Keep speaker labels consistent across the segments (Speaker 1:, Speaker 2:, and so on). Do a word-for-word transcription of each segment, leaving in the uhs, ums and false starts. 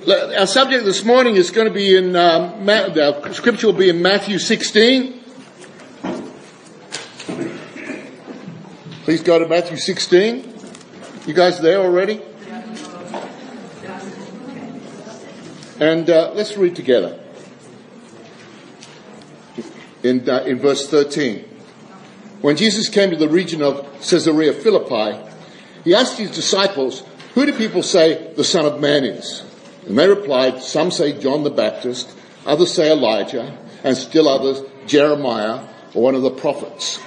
Speaker 1: Our subject this morning is going to be in, um, Ma- the scripture will be in Matthew sixteen. Please go to Matthew sixteen. You guys there already? And uh, let's read together. In, uh, in verse thirteen. When Jesus came to the region of Caesarea Philippi, he asked his disciples, "Who do people say the Son of Man is?" And they replied, "Some say John the Baptist, others say Elijah, and still others Jeremiah or one of the prophets."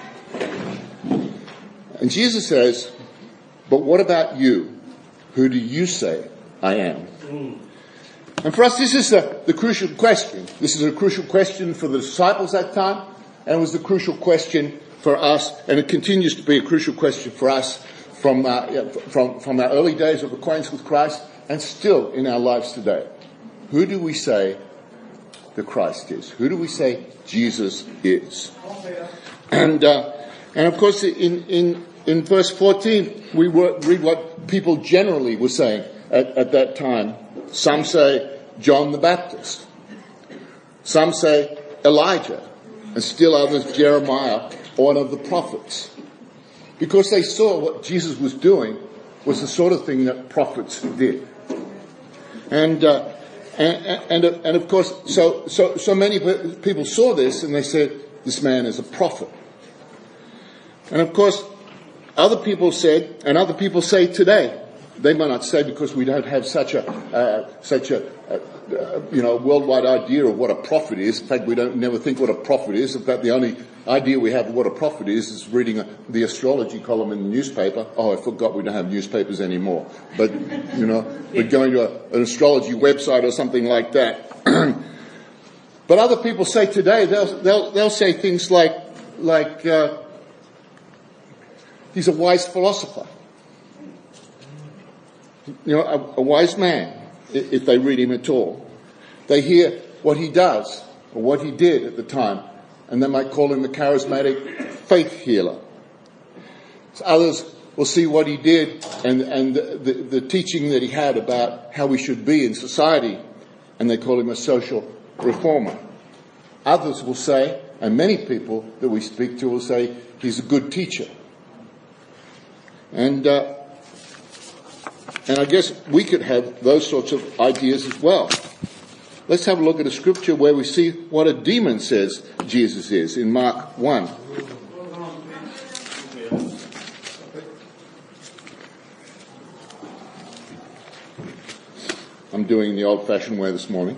Speaker 1: And Jesus says, "But what about you? Who do you say I am?" Mm. And for us, this is the, the crucial question. This is a crucial question for the disciples that time, and it was the crucial question for us, and it continues to be a crucial question for us from, uh, from, from our early days of acquaintance with Christ, and still in our lives today. Who do we say the Christ is? Who do we say Jesus is? And uh, and of course, in in in verse fourteen, we read what people generally were saying at, at that time. Some say John the Baptist. Some say Elijah, and still others Jeremiah, or one of the prophets, because they saw what Jesus was doing was the sort of thing that prophets did. And, uh, and, and, and of course, so, so, so many people saw this and they said, this man is a prophet. And of course, other people said, and other people say today, they might not say because we don't have such a, uh, such a, uh, you know, worldwide idea of what a prophet is. In fact, we don't never think what a prophet is. In fact, the only idea we have of what a prophet is is reading a, the astrology column in the newspaper. Oh, I forgot we don't have newspapers anymore. But, you know, but going to a, an astrology website or something like that. But other people say today, they'll, they'll, they'll say things like, like, uh, he's a wise philosopher. You know, a, a wise man, if they read him at all. They hear what he does, or what he did at the time, and they might call him a charismatic faith healer. So others will see what he did and, and the, the, the teaching that he had about how we should be in society, and they call him a social reformer. Others will say, and many people that we speak to will say, he's a good teacher. And, uh, and I guess we could have those sorts of ideas as well. Let's have a look at a scripture where we see what a demon says Jesus is in Mark one. I'm doing the old-fashioned way this morning.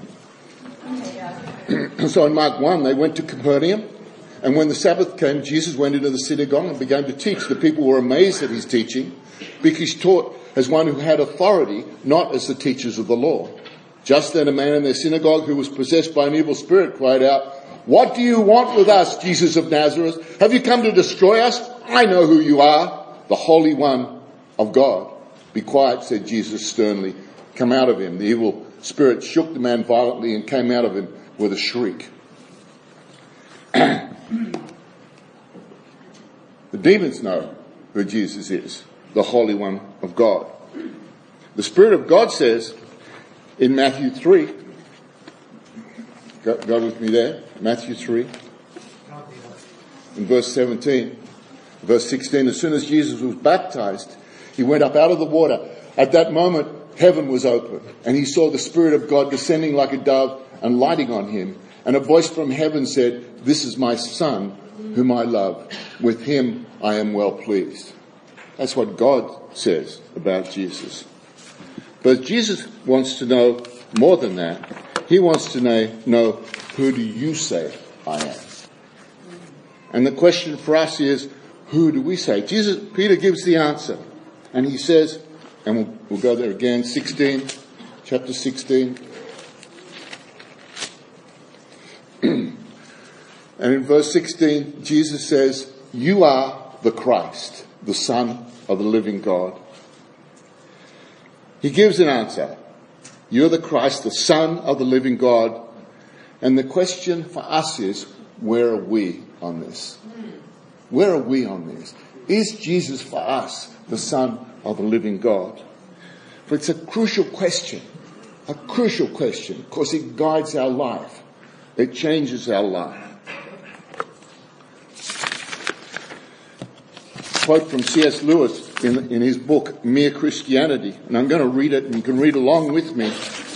Speaker 1: So in Mark one, they went to Capernaum, and when the Sabbath came, Jesus went into the synagogue and began to teach. The people were amazed at his teaching, because he taught as one who had authority, not as the teachers of the law. Just then a man in their synagogue who was possessed by an evil spirit cried out, "What do you want with us, Jesus of Nazareth? Have you come to destroy us? I know who you are, the Holy One of God." "Be quiet," said Jesus sternly. "Come out of him." The evil spirit shook the man violently and came out of him with a shriek. The demons know who Jesus is, the Holy One of God. The Spirit of God says in Matthew three, go, go with me there, Matthew three, in verse seventeen, verse sixteen, as soon as Jesus was baptized, he went up out of the water. At that moment, heaven was open, and he saw the Spirit of God descending like a dove and lighting on him. And a voice from heaven said, "This is my Son, whom I love. With him I am well pleased." That's what God says about Jesus. But Jesus wants to know more than that. He wants to know, know, who do you say I am? And the question for us is, who do we say? Jesus, Peter gives the answer. And he says, and we'll, we'll go there again, sixteen, chapter sixteen. And in verse sixteen, Jesus says, "You are the Christ, the Son of the living God." He gives an answer. You're the Christ, the Son of the living God. And the question for us is, where are we on this? Where are we on this? Is Jesus for us the Son of the living God? For it's a crucial question. A crucial question, because it guides our life. It changes our life. Quote from C S Lewis in, in his book, Mere Christianity, and I'm going to read it and you can read along with me.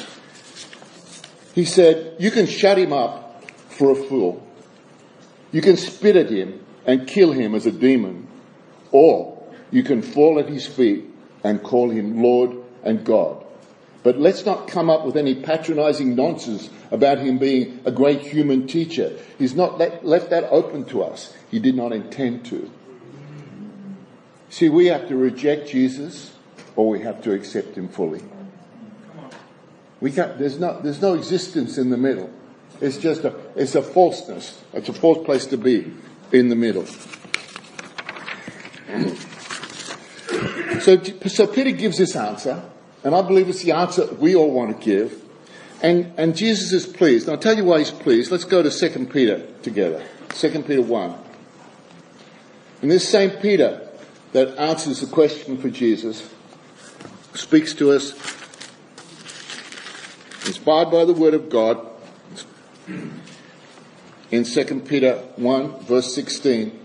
Speaker 1: He said, you can shut him up for a fool. You can spit at him and kill him as a demon. Or you can fall at his feet and call him Lord and God. But let's not come up with any patronizing nonsense about him being a great human teacher. He's not let, left that open to us. He did not intend to. See, we have to reject Jesus or we have to accept him fully. We can't, there's no, there's no existence in the middle. It's just a, it's a falseness. It's a false place to be, in the middle. So, so Peter gives this answer, and I believe it's the answer we all want to give. And, and Jesus is pleased. And I'll tell you why he's pleased. Let's go to Second Peter together. Second Peter one. And this same Peter that answers the question for Jesus speaks to us, inspired by the word of God, in Second Peter one, verse sixteen.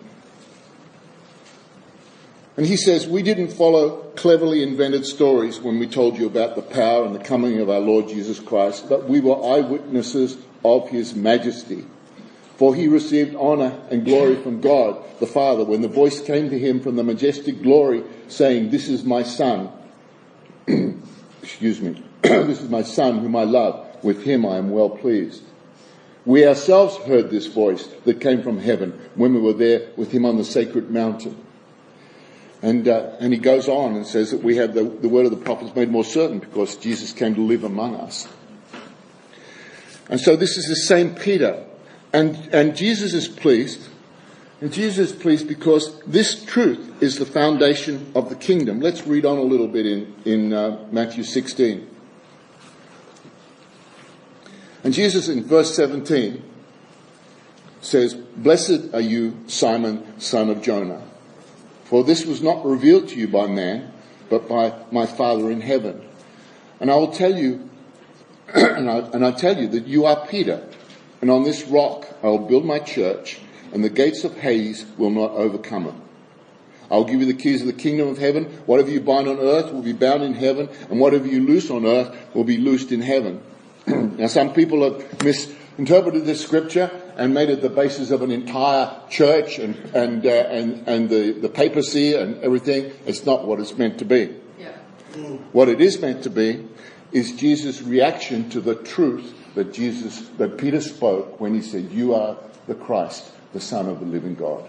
Speaker 1: And he says, we didn't follow cleverly invented stories when we told you about the power and the coming of our Lord Jesus Christ, but we were eyewitnesses of his majesty. For he received honor and glory from God, the Father, when the voice came to him from the majestic glory, saying, this is my son. Excuse me. This is my son whom I love. With him I am well pleased. We ourselves heard this voice that came from heaven when we were there with him on the sacred mountain. And uh, and he goes on and says that we have the, the word of the prophets made more certain because Jesus came to live among us. And so this is the same Peter. And and Jesus is pleased. And Jesus is pleased because this truth is the foundation of the kingdom. Let's read on a little bit in, in uh, Matthew sixteen. And Jesus in verse seventeen says, blessed are you, Simon, son of Jonah. For this was not revealed to you by man, but by my Father in heaven. And I will tell you, and I, and I tell you that you are Peter, and on this rock I will build my church, and the gates of Hades will not overcome it. I will give you the keys of the kingdom of heaven. Whatever you bind on earth will be bound in heaven, and whatever you loose on earth will be loosed in heaven. Now some people have misinterpreted this scripture and made it the basis of an entire church and and uh, and and the, the papacy and everything. It's not what it's meant to be. Yeah. Mm. What it is meant to be is Jesus' reaction to the truth that Jesus that Peter spoke when he said, "You are the Christ, the Son of the living God."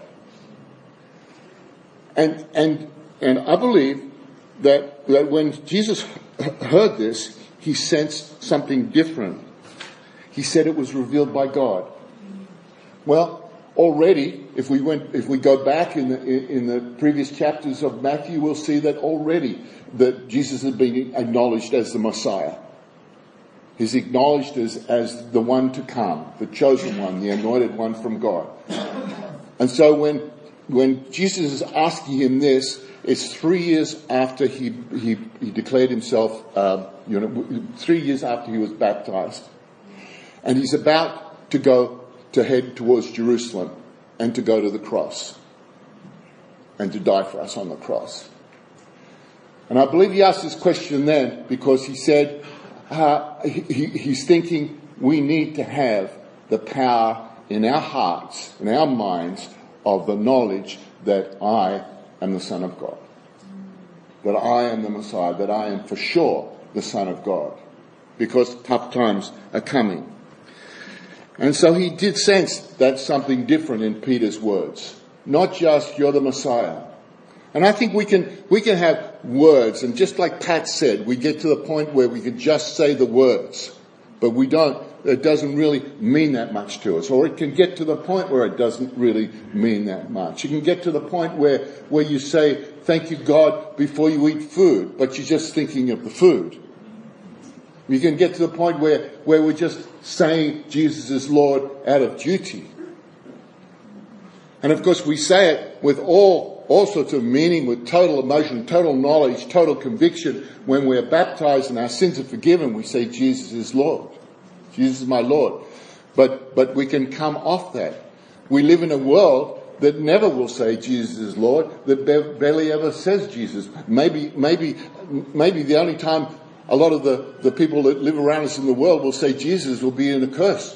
Speaker 1: And and and I believe that that when Jesus heard this, he sensed something different. He said it was revealed by God. Well, already, if we went, if we go back in the in the previous chapters of Matthew, we'll see that already that Jesus has been acknowledged as the Messiah. He's acknowledged as as the one to come, the chosen one, the anointed one from God. And so when when Jesus is asking him this, it's three years after he he, he declared himself, um, you know, three years after he was baptized, and he's about to go. to head towards Jerusalem and to go to the cross and to die for us on the cross. And I believe he asked this question then because he said uh, he, he's thinking we need to have the power in our hearts, in our minds, of the knowledge that I am the Son of God, that I am the Messiah, that I am for sure the Son of God, because tough times are coming. And so he did sense that something different in Peter's words. Not just, you're the Messiah. And I think we can, we can have words, and just like Pat said, we get to the point where we can just say the words, but we don't, it doesn't really mean that much to us. Or it can get to the point where it doesn't really mean that much. It can get to the point where, where you say, thank you God, before you eat food, but you're just thinking of the food. You can get to the point where, where we're just saying Jesus is Lord out of duty. And of course we say it with all all, all sorts of meaning with total emotion, total knowledge, total conviction. When we're baptized and our sins are forgiven, we say Jesus is Lord. Jesus is my Lord. But, but we can come off that. We live in a world that never will say Jesus is Lord, that barely ever says Jesus. Maybe, maybe, maybe the only time a lot of the, the people that live around us in the world will say Jesus will be in a curse.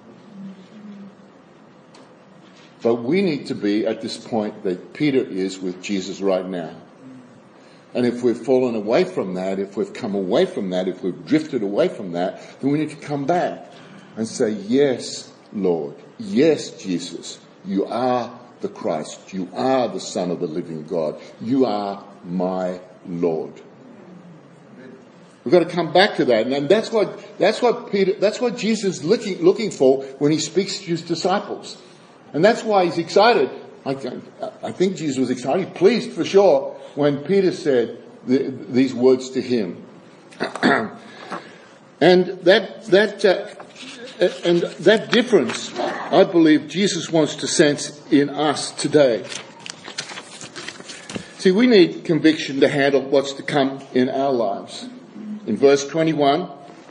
Speaker 1: But we need to be at this point that Peter is with Jesus right now. And if we've fallen away from that, if we've come away from that, if we've drifted away from that, then we need to come back and say, yes, Lord. Yes, Jesus. You are the Christ. You are the Son of the living God. You are my Lord. We've got to come back to that. And that's what, that's what Peter, that's what Jesus is looking, looking for when he speaks to his disciples. And that's why he's excited. I, I think Jesus was excited, pleased for sure, when Peter said the, these words to him. And that, that, uh, and that difference, I believe Jesus wants to sense in us today. See, we need conviction to handle what's to come in our lives. In verse twenty-one,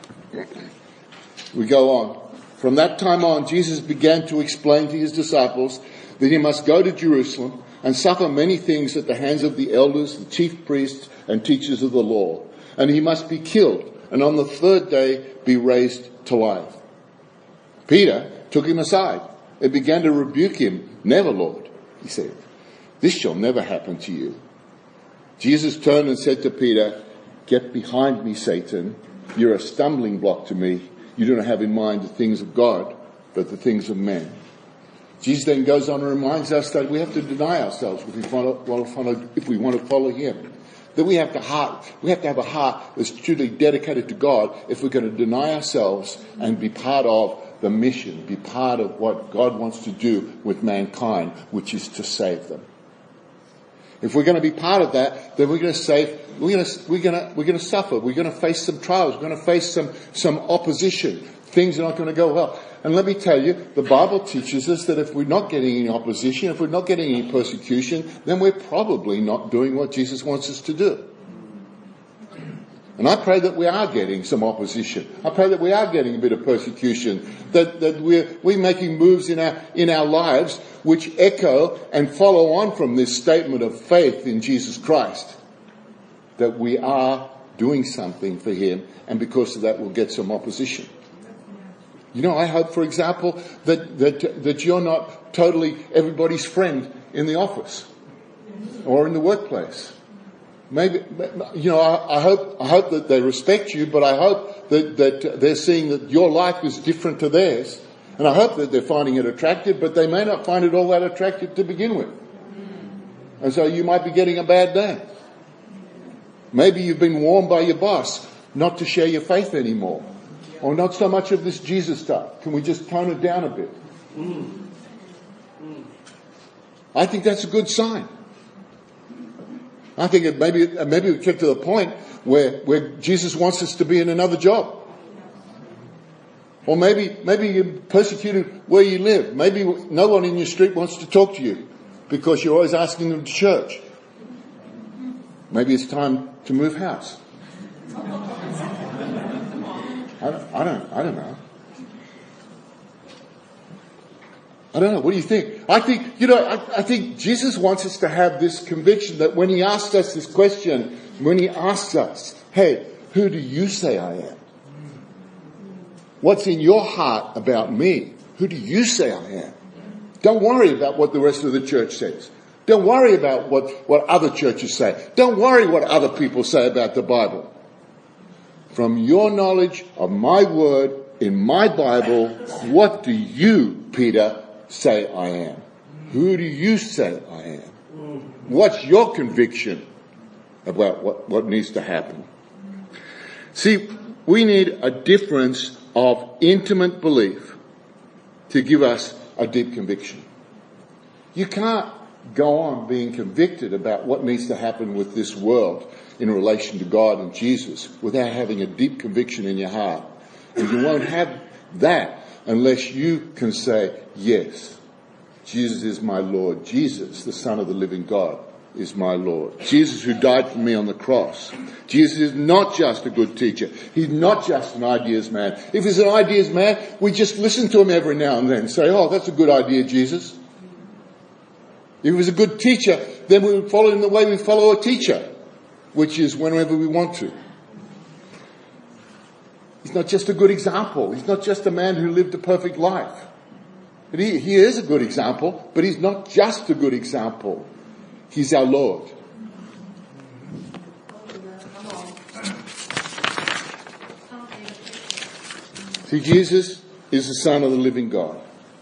Speaker 1: we go on. From that time on, Jesus began to explain to his disciples that he must go to Jerusalem and suffer many things at the hands of the elders, the chief priests, and teachers of the law. And he must be killed, and on the third day be raised to life. Peter took him aside and began to rebuke him. Never, Lord, he said. This shall never happen to you. Jesus turned and said to Peter, get behind me, Satan. You're a stumbling block to me. You don't have in mind the things of God, but the things of men. Jesus then goes on and reminds us that we have to deny ourselves if we want to follow, if we want to follow him. That we have to heart, we have to have a heart that's truly dedicated to God if we're going to deny ourselves and be part of the mission, be part of what God wants to do with mankind, which is to save them. If we're going to be part of that, then we're going to save, we're going to, we're going to, we're going to suffer. We're going to face some trials. We're going to face some, some opposition. Things are not going to go well. And let me tell you, the Bible teaches us that if we're not getting any opposition, if we're not getting any persecution, then we're probably not doing what Jesus wants us to do. And I pray that we are getting some opposition. I pray that we are getting a bit of persecution, that, that we're, we're making moves in our, in our lives which echo and follow on from this statement of faith in Jesus Christ. That we are doing something for him, and because of that we'll get some opposition. You know, I hope, for example, that, that, that you're not totally everybody's friend in the office or in the workplace. Maybe, you know, I, I hope, I hope that they respect you, but I hope that, that they're seeing that your life is different to theirs. And I hope that they're finding it attractive, but they may not find it all that attractive to begin with. And so you might be getting a bad day. Maybe you've been warned by your boss not to share your faith anymore. Or not so much of this Jesus stuff. Can we just tone it down a bit? I think that's a good sign. I think it maybe, maybe we get to the point where, where Jesus wants us to be in another job. Or maybe, maybe you're persecuted where you live. Maybe no one in your street wants to talk to you because you're always asking them to church. Maybe it's time to move house. I don't, I don't, I don't know. I don't know. What do you think? I think, you know, I, I think Jesus wants us to have this conviction that when he asks us this question, when he asks us, hey, who do you say I am? What's in your heart about me? Who do you say I am? Don't worry about what the rest of the church says. Don't worry about what, what other churches say. Don't worry what other people say about the Bible. From your knowledge of my word in my Bible, what do you, Peter, say I am? Who do you say I am? What's your conviction about what, what needs to happen? See, we need a difference of intimate belief to give us a deep conviction. You can't go on being convicted about what needs to happen with this world in relation to God and Jesus without having a deep conviction in your heart. And you won't have that unless you can say, yes, Jesus is my Lord. Jesus, the Son of the living God, is my Lord. Jesus who died for me on the cross. Jesus is not just a good teacher. He's not just an ideas man. If he's an ideas man, we just listen to him every now and then and say, oh, that's a good idea, Jesus. If he was a good teacher, then we would follow him the way we follow a teacher, which is whenever we want to. He's not just a good example. He's not just a man who lived a perfect life. But he, he is a good example, but he's not just a good example. He's our Lord. See, Jesus is the Son of the living God.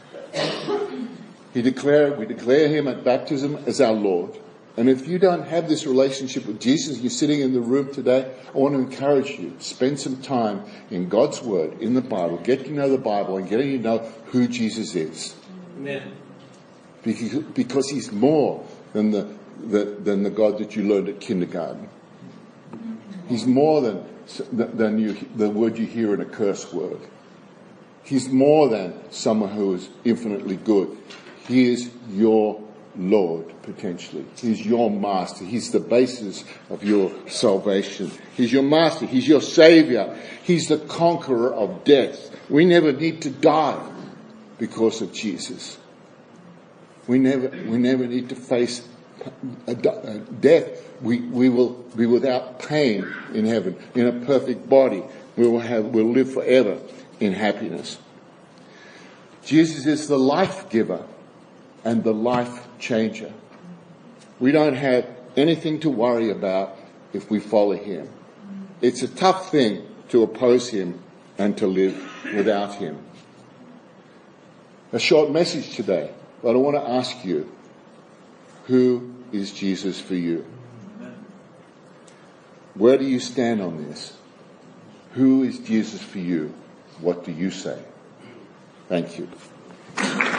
Speaker 1: He declare, we declare him at baptism as our Lord. And if you don't have this relationship with Jesus, you're sitting in the room today, I want to encourage you, spend some time in God's Word, in the Bible, get to know the Bible and getting to know who Jesus is.
Speaker 2: Amen.
Speaker 1: Because, because he's more than the, the, than the God that you learned at kindergarten. He's more than, than you, the word you hear in a curse word. He's more than someone who is infinitely good. He is your Lord, potentially. He's your master. He's the basis of your salvation. He's your master. He's your savior. He's the conqueror of death. We never need to die because of Jesus. We never, we never need to face a, a death. We, we will be without pain in heaven, in a perfect body. We will have, we'll live forever in happiness. Jesus is the life giver and the life changer. We don't have anything to worry about if we follow him. It's a tough thing to oppose him and to live without him. A short message today, but I want to ask you, who is Jesus for you? Where do you stand on this? Who is Jesus for you? What do you say? Thank you.